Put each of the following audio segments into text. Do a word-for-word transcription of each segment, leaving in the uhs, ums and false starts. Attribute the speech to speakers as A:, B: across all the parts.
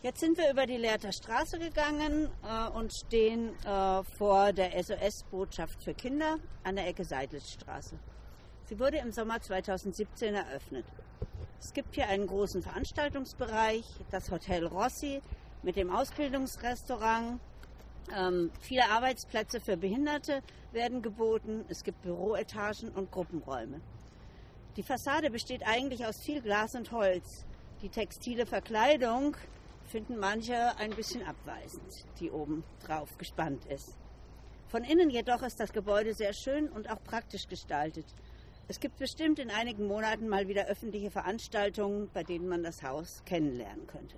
A: Jetzt sind wir über die Lehrter Straße gegangen äh, und stehen äh, vor der S O S-Botschaft für Kinder an der Ecke Seidlitzstraße. Sie wurde im Sommer zweitausendsiebzehn eröffnet. Es gibt hier einen großen Veranstaltungsbereich, das Hotel Rossi mit dem Ausbildungsrestaurant. Ähm, viele Arbeitsplätze für Behinderte werden geboten. Es gibt Büroetagen und Gruppenräume. Die Fassade besteht eigentlich aus viel Glas und Holz. Die textile Verkleidung finden manche ein bisschen abweisend, die oben drauf gespannt ist. Von innen jedoch ist das Gebäude sehr schön und auch praktisch gestaltet. Es gibt bestimmt in einigen Monaten mal wieder öffentliche Veranstaltungen, bei denen man das Haus kennenlernen könnte.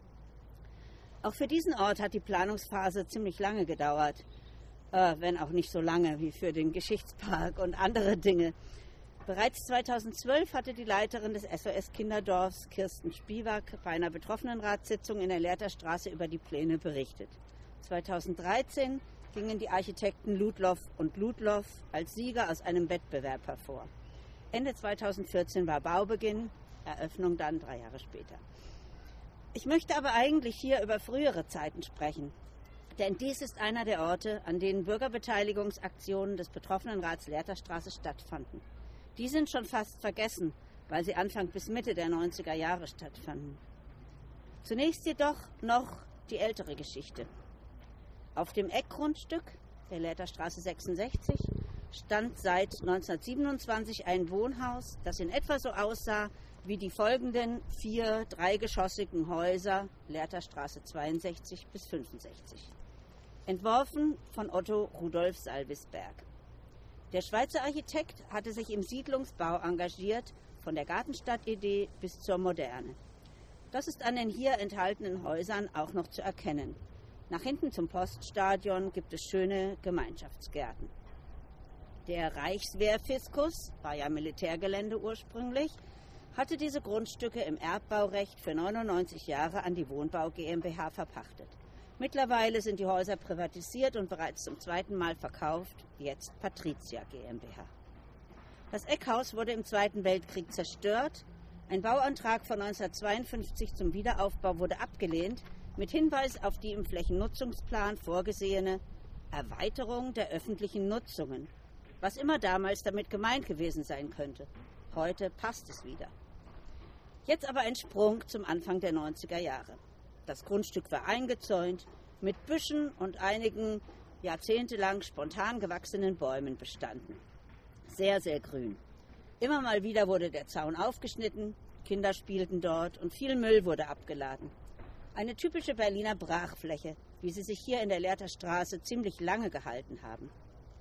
A: Auch für diesen Ort hat die Planungsphase ziemlich lange gedauert, äh, wenn auch nicht so lange wie für den Geschichtspark und andere Dinge. Bereits zweitausendzwölf hatte die Leiterin des S O S-Kinderdorfs, Kirsten Spiewak, bei einer Betroffenenratssitzung in der Lehrter Straße über die Pläne berichtet. zweitausenddreizehn gingen die Architekten Ludloff und Ludloff als Sieger aus einem Wettbewerb hervor. Ende zweitausendvierzehn war Baubeginn, Eröffnung dann drei Jahre später. Ich möchte aber eigentlich hier über frühere Zeiten sprechen, denn dies ist einer der Orte, an denen Bürgerbeteiligungsaktionen des Betroffenenrats Lehrter Straße stattfanden. Die sind schon fast vergessen, weil sie Anfang bis Mitte der neunziger Jahre stattfanden. Zunächst jedoch noch die ältere Geschichte. Auf dem Eckgrundstück der Lehrter Straße sechsundsechzig stand seit neunzehnhundertsiebenundzwanzig ein Wohnhaus, das in etwa so aussah wie die folgenden vier dreigeschossigen Häuser Lehrter Straße zweiundsechzig bis fünfundsechzig. Entworfen von Otto Rudolf Salvisberg. Der Schweizer Architekt hatte sich im Siedlungsbau engagiert, von der Gartenstadtidee bis zur Moderne. Das ist an den hier enthaltenen Häusern auch noch zu erkennen. Nach hinten zum Poststadion gibt es schöne Gemeinschaftsgärten. Der Reichswehrfiskus, war ja Militärgelände ursprünglich, hatte diese Grundstücke im Erbbaurecht für neunundneunzig Jahre an die Wohnbau GmbH verpachtet. Mittlerweile sind die Häuser privatisiert und bereits zum zweiten Mal verkauft, jetzt Patricia GmbH. Das Eckhaus wurde im Zweiten Weltkrieg zerstört. Ein Bauantrag von neunzehnhundertzweiundfünfzig zum Wiederaufbau wurde abgelehnt, mit Hinweis auf die im Flächennutzungsplan vorgesehene Erweiterung der öffentlichen Nutzungen, was immer damals damit gemeint gewesen sein könnte. Heute passt es wieder. Jetzt aber ein Sprung zum Anfang der neunziger Jahre. Das Grundstück war eingezäunt, mit Büschen und einigen jahrzehntelang spontan gewachsenen Bäumen bestanden. Sehr, sehr grün. Immer mal wieder wurde der Zaun aufgeschnitten, Kinder spielten dort und viel Müll wurde abgeladen. Eine typische Berliner Brachfläche, wie sie sich hier in der Lehrter Straße ziemlich lange gehalten haben.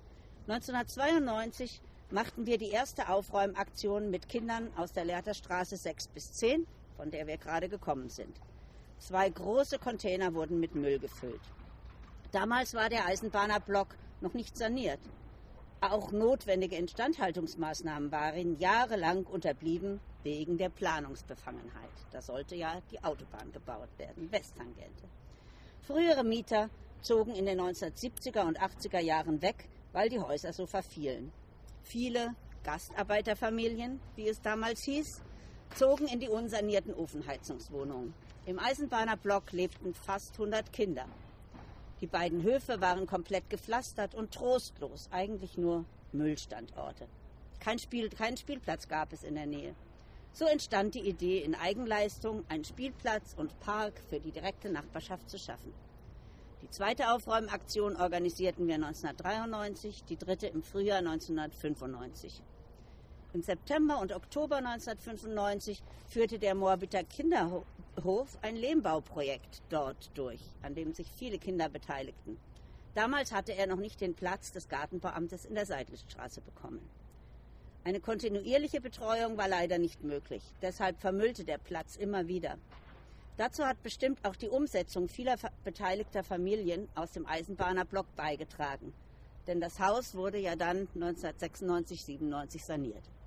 A: neunzehnhundertzweiundneunzig machten wir die erste Aufräumaktion mit Kindern aus der Lehrter Straße sechs bis zehn, von der wir gerade gekommen sind. Zwei große Container wurden mit Müll gefüllt. Damals war der Eisenbahnerblock noch nicht saniert. Auch notwendige Instandhaltungsmaßnahmen waren jahrelang unterblieben wegen der Planungsbefangenheit. Da sollte ja die Autobahn gebaut werden, Westtangente. Frühere Mieter zogen in den neunzehnhundertsiebziger und achtziger Jahren weg, weil die Häuser so verfielen. Viele Gastarbeiterfamilien, wie es damals hieß, zogen in die unsanierten Ofenheizungswohnungen. Im Eisenbahnerblock lebten fast hundert Kinder. Die beiden Höfe waren komplett gepflastert und trostlos, eigentlich nur Müllstandorte. Kein Spiel, keinen Spielplatz gab es in der Nähe. So entstand die Idee, in Eigenleistung einen Spielplatz und Park für die direkte Nachbarschaft zu schaffen. Die zweite Aufräumaktion organisierten wir neunzehnhundertdreiundneunzig, die dritte im Frühjahr neunzehnhundertfünfundneunzig. Im September und Oktober neunzehnhundertfünfundneunzig führte der Moabiter Kinderhof ein Lehmbauprojekt dort durch, an dem sich viele Kinder beteiligten. Damals hatte er noch nicht den Platz des Gartenbauamtes in der Seidlitzstraße bekommen. Eine kontinuierliche Betreuung war leider nicht möglich, deshalb vermüllte der Platz immer wieder. Dazu hat bestimmt auch die Umsetzung vieler beteiligter Familien aus dem Eisenbahnerblock beigetragen, denn das Haus wurde ja dann neunzehnhundertsechsundneunzig siebenundneunzig saniert.